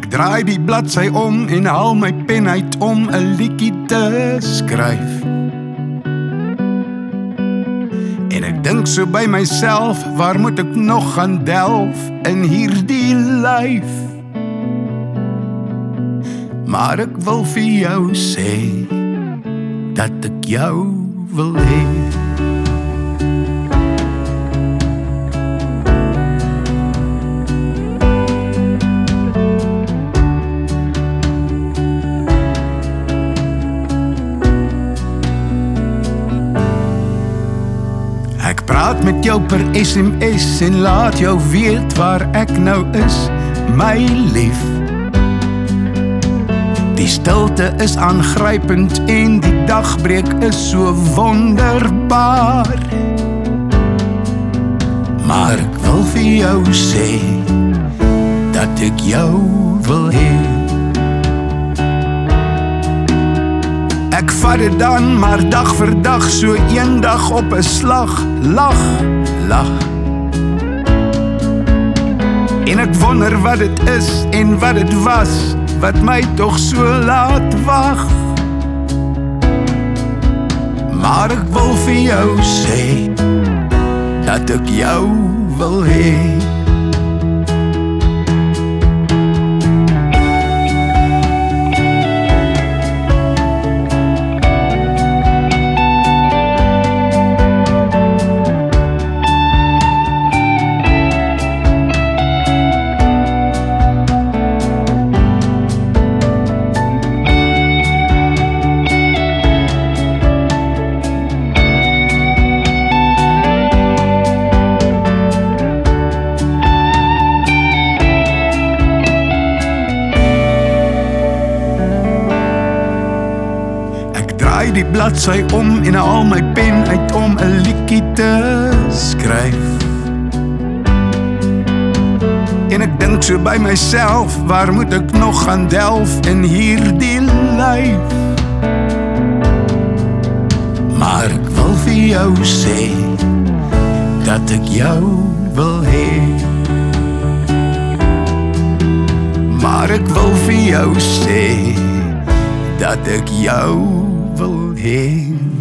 Ek draai die bladsy om en haal my pen uit om 'n liedjie te skryf. En ek dink so by myself, waar moet ek nog gaan delf in hierdie lyf? Maar ek wil vir jou sê dat ek jou wil hê. Ek praat met jou per SMS en laat jou weet waar ek nou is, my lief. Die stilte is aangrypend en die dagbreek is so wonderbaar. Maar ek wil vir jou sê dat ek jou wil hê. Ek vat dit dan maar dag vir dag, so een dag op 'n slag, lag, lag. En ek wonder wat dit is en wat dit was, wat my toch so laat wag. Maar ek wil vir jou sê dat ek jou wil hê. Draai die bladsy om en haal my pen uit om 'n liedjie te skryf. En ek dink so by myself, waar moet ek nog gaan delf in hierdie lyf? Maar ek wil vir jou sê dat ek jou wil hê. Maar ek wil vir jou sê dat ek jou wil hê.